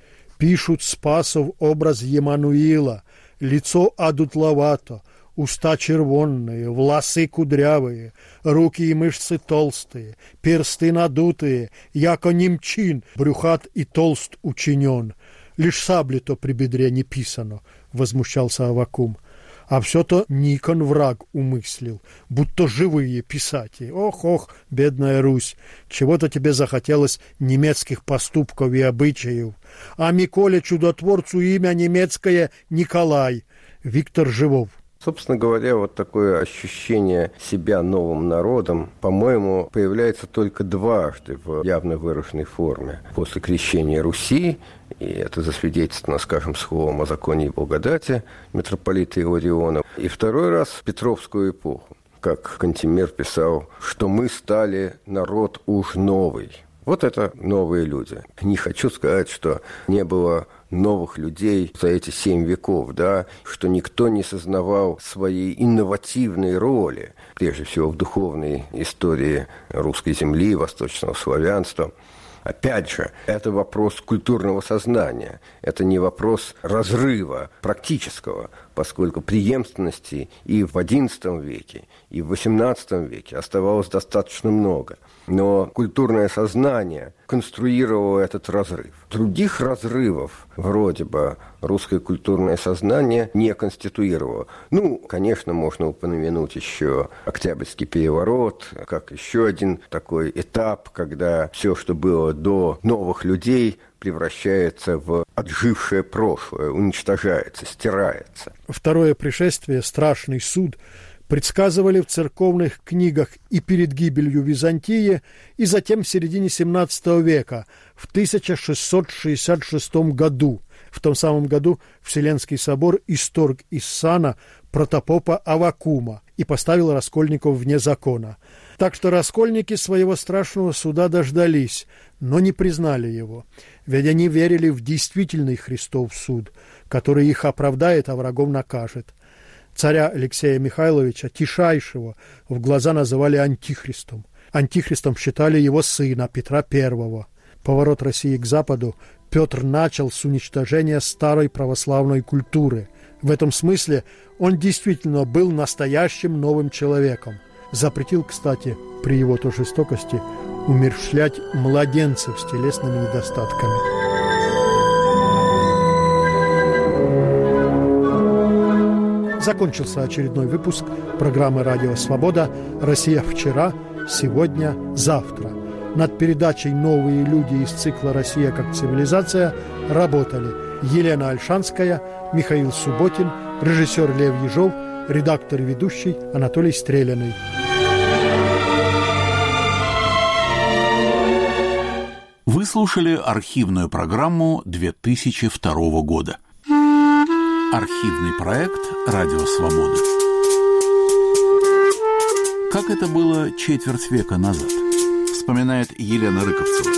B: Пишут Спасов образ Емануила, лицо одутловато, уста червонные, волосы кудрявые, руки и мышцы толстые, персты надутые, яко немчин, брюхат и толст учинен. Лишь сабли-то при бедре не писано, возмущался Аввакум. А все-то Никон враг умыслил, будто живые писати. Ох, бедная Русь, чего-то тебе захотелось немецких поступков и обычаев. А Миколе чудотворцу имя немецкое Николай. Виктор Живов.
F: Собственно говоря, вот такое ощущение себя новым народом, по-моему, появляется только дважды в явно выраженной форме. После крещения Руси, и это засвидетельствовано, скажем, словом о законе и благодати митрополита Илариона, и второй раз в Петровскую эпоху, как Кантемир писал, что мы стали народ уж новый. Вот это новые люди. Не хочу сказать, что не было новых людей за эти 7 веков, да, что никто не сознавал своей инновативной роли, прежде всего в духовной истории русской земли, восточного славянства. Опять же, это вопрос культурного сознания, это не вопрос разрыва практического, поскольку преемственности и в XI веке, и в XVIII веке оставалось достаточно много. Но культурное сознание конструировало этот разрыв. Других разрывов, вроде бы, русское культурное сознание не конституировало. Конечно, можно упомянуть еще Октябрьский переворот, как еще один такой этап, когда все, что было до новых людей, превращается в отжившее прошлое, уничтожается, стирается.
B: Второе пришествие, страшный суд, предсказывали в церковных книгах и перед гибелью Византии, и затем в середине XVII века, в 1666 году. В том самом году Вселенский собор исторг из сана протопопа Аввакума и поставил раскольников вне закона. Так что раскольники своего страшного суда дождались, но не признали его, ведь они верили в действительный Христов суд, который их оправдает, а врагом накажет. Царя Алексея Михайловича, Тишайшего, в глаза называли антихристом. Антихристом считали его сына Петра I. Поворот России к Западу Петр начал с уничтожения старой православной культуры. В этом смысле он действительно был настоящим новым человеком. Запретил, кстати, при его-то жестокости, умерщвлять младенцев с телесными недостатками. Закончился очередной выпуск программы «Радио Свобода. Россия вчера, сегодня, завтра». Над передачей «Новые люди» из цикла «Россия как цивилизация» работали Елена Ольшанская, Михаил Субботин, режиссер Лев Ежов, редактор и ведущий Анатолий Стреляный.
A: Вы слушали архивную программу 2002 года. Архивный проект «Радио Свобода». Как это было четверть века назад, вспоминает Елена Рыковцева.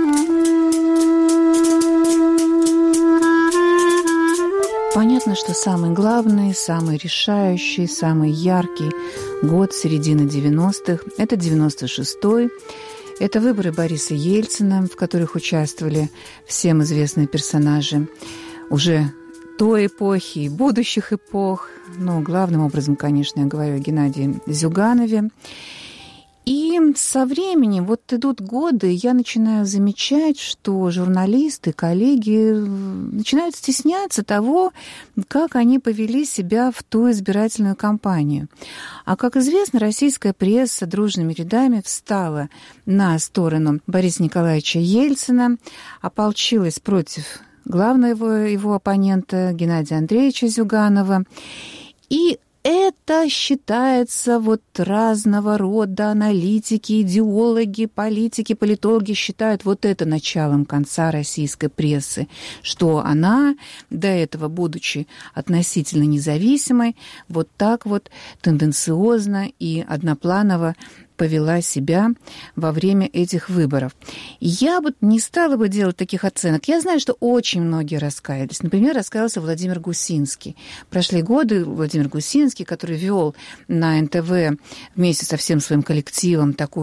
U: Понятно, что самый главный, самый решающий, самый яркий год середины 90-х – это 96-й. Это выборы Бориса Ельцина, в которых участвовали всем известные персонажи уже той эпохи и будущих эпох. Но главным образом, конечно, я говорю о Геннадии Зюганове. И со временем, вот идут годы, я начинаю замечать, что журналисты, коллеги начинают стесняться того, как они повели себя в ту избирательную кампанию. А, как известно, российская пресса дружными рядами встала на сторону Бориса Николаевича Ельцина, ополчилась против главного его оппонента Геннадия Андреевича Зюганова. И это считается вот разного рода аналитики, идеологи, политики, политологи считают вот это началом конца российской прессы, что она, до этого будучи относительно независимой, вот так вот тенденциозно и однопланово повела себя во время этих выборов. Я бы не стала бы делать таких оценок. Я знаю, что очень многие раскаялись. Например, раскаялся Владимир Гусинский. Прошли годы Владимир Гусинский, который вел на НТВ вместе со всем своим коллективом такую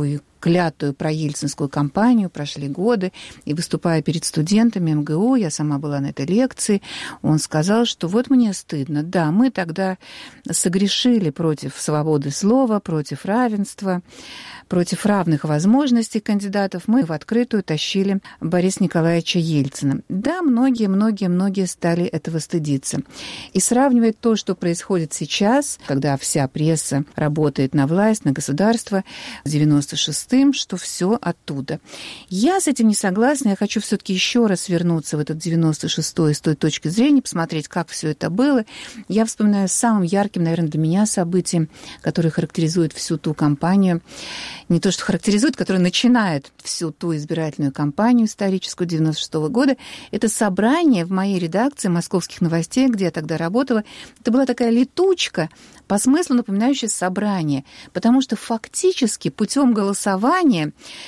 I: клятую проельцинскую кампанию, прошли годы, и выступая перед студентами МГУ, я сама была на этой лекции, он сказал, что вот мне стыдно, да, мы тогда согрешили против свободы слова, против равенства, против равных возможностей кандидатов, мы в открытую тащили Бориса Николаевича Ельцина. Да, многие стали этого стыдиться. И сравнивать то, что происходит сейчас, когда вся пресса работает на власть, на государство, с 96-м, что все оттуда. Я с этим не согласна, я хочу все-таки еще раз вернуться в этот 96-й с той точки зрения, посмотреть, как все это было. Я вспоминаю самым ярким, наверное, для меня событием, которое характеризует всю ту кампанию, не то, что характеризует, которое начинает всю ту избирательную кампанию историческую 96-го года, это собрание в моей редакции «Московских новостей», где я тогда работала. Это была такая летучка, по смыслу напоминающая собрание, потому что фактически путем голосования,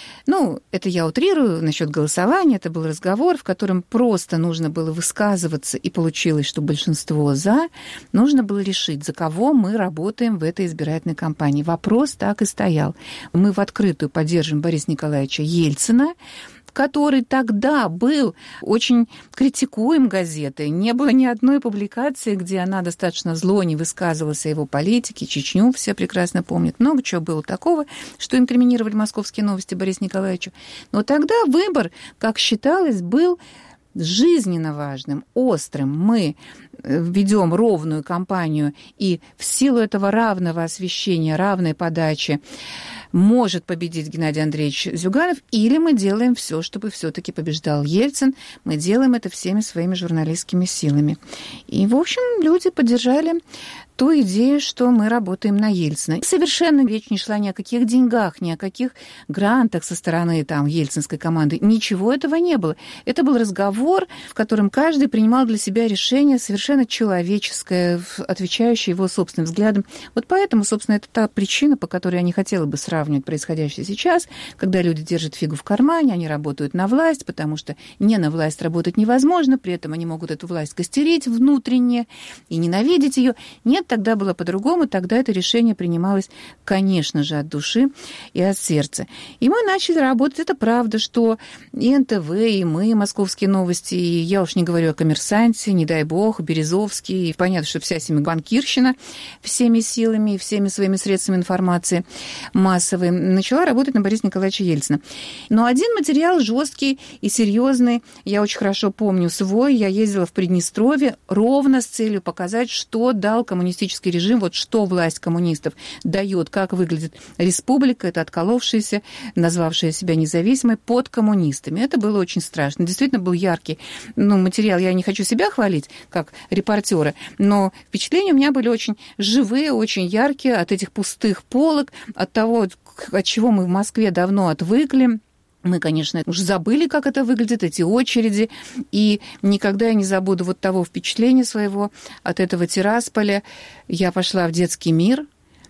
I: это я утрирую насчет голосования, это был разговор, в котором просто нужно было высказываться, и получилось, что большинство «за», нужно было решить, за кого мы работаем в этой избирательной кампании. Вопрос так и стоял. Мы в открытую поддержим Бориса Николаевича Ельцина, который тогда был очень критикуем газетой. Не было ни одной публикации, где она достаточно зло не высказывалась о его политике. Чечню все прекрасно помнят. Много чего было такого, что инкриминировали «Московские новости» Борису Николаевичу. Но тогда выбор, как считалось, был жизненно важным, острым. Мы ведем ровную кампанию, и в силу этого равного освещения, равной подачи может победить Геннадий Андреевич Зюганов, или мы делаем все, чтобы все-таки побеждал Ельцин. Мы делаем это всеми своими журналистскими силами. И, в общем, люди поддержали ту идею, что мы работаем на Ельцина. Совершенно речь не шла ни о каких деньгах, ни о каких грантах со стороны ельцинской команды. Ничего этого не было. Это был разговор, в котором каждый принимал для себя решение совершенно человеческое, отвечающее его собственным взглядам. Вот поэтому, собственно, это та причина, по которой я не хотела бы сравнивать происходящее сейчас, когда люди держат фигу в кармане, они работают на власть, потому что не на власть работать невозможно, при этом они могут эту власть костерить внутренне и ненавидеть ее. Нет, тогда было по-другому, тогда это решение принималось, конечно же, от души и от сердца. И мы начали работать. Это правда, что и НТВ, и мы, «Московские новости», и я уж не говорю о «Коммерсанте», не дай бог, Березовский. И понятно, что вся банкирщина всеми силами и всеми своими средствами информации массовой начала работать на Бориса Николаевича Ельцина. Но один материал жесткий и серьезный, я очень хорошо помню свой, я ездила в Приднестровье ровно с целью показать, что дал коммунистический режим, вот что власть коммунистов дает, как выглядит республика, это отколовшаяся, назвавшая себя независимой, под коммунистами. Это было очень страшно. Действительно был яркий материал. Я не хочу себя хвалить, как репортера, но впечатления у меня были очень живые, очень яркие от этих пустых полок, от того, от чего мы в Москве давно отвыкли. Мы, конечно, уже забыли, как это выглядит, эти очереди, и никогда я не забуду вот того впечатления своего от этого Тирасполя. Я пошла в детский мир,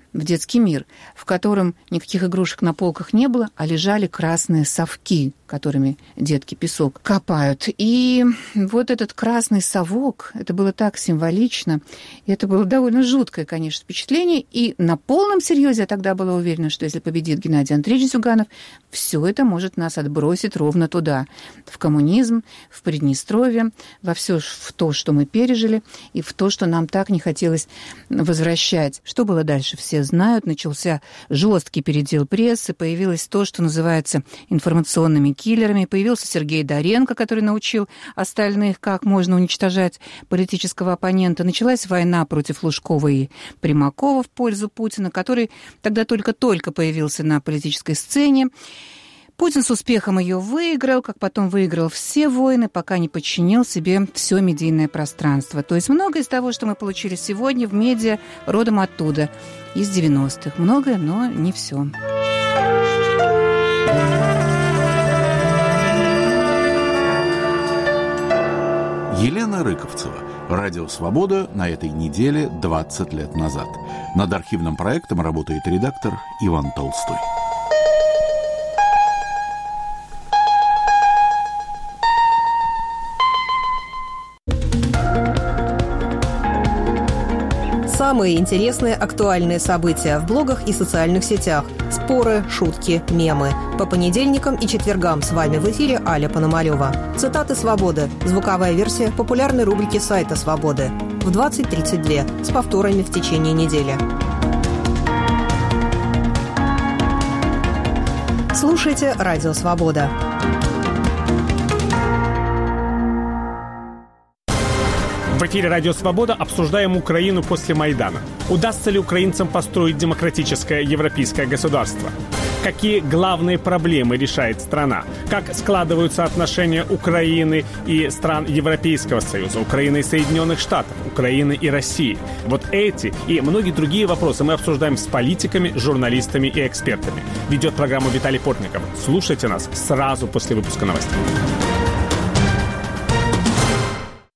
I: в котором никаких игрушек на полках не было, а лежали красные совки, которыми детки песок копают. И вот этот красный совок, это было так символично, и это было довольно жуткое, конечно, впечатление. И на полном серьезе я тогда была уверена, что если победит Геннадий Андреевич Зюганов, все это может нас отбросить ровно туда, в коммунизм, в Приднестровье, во все в то, что мы пережили, и в то, что нам так не хотелось возвращать. Что было дальше, все знают. Начался жесткий передел прессы, появилось то, что называется информационными киллерами. Появился Сергей Доренко, который научил остальных, как можно уничтожать политического оппонента. Началась война против Лужкова и Примакова в пользу Путина, который тогда только-только появился на политической сцене. Путин с успехом ее выиграл, как потом выиграл все войны, пока не подчинил себе все медийное пространство. То есть многое из того, что мы получили сегодня в медиа, родом оттуда, из 90-х. Многое, но не все.
A: Елена Рыковцева. Радио «Свобода» на этой неделе 20 лет назад. Над архивным проектом работает редактор Иван Толстой.
J: Самые интересные актуальные события в блогах и социальных сетях. Споры, шутки, мемы. По понедельникам и четвергам с вами в эфире Аля Пономарёва. Цитаты «Свободы». Звуковая версия популярной рубрики сайта «Свободы». В 20:32 с повторами в течение недели. Слушайте «Радио Свобода».
Q: В эфире «Радио Свобода» обсуждаем Украину после Майдана. Удастся ли украинцам построить демократическое европейское государство? Какие главные проблемы решает страна? Как складываются отношения Украины и стран Европейского Союза, Украины и Соединенных Штатов, Украины и России? Вот эти и многие другие вопросы мы обсуждаем с политиками, журналистами и экспертами. Ведет программу Виталий Портников. Слушайте нас сразу после выпуска новостей.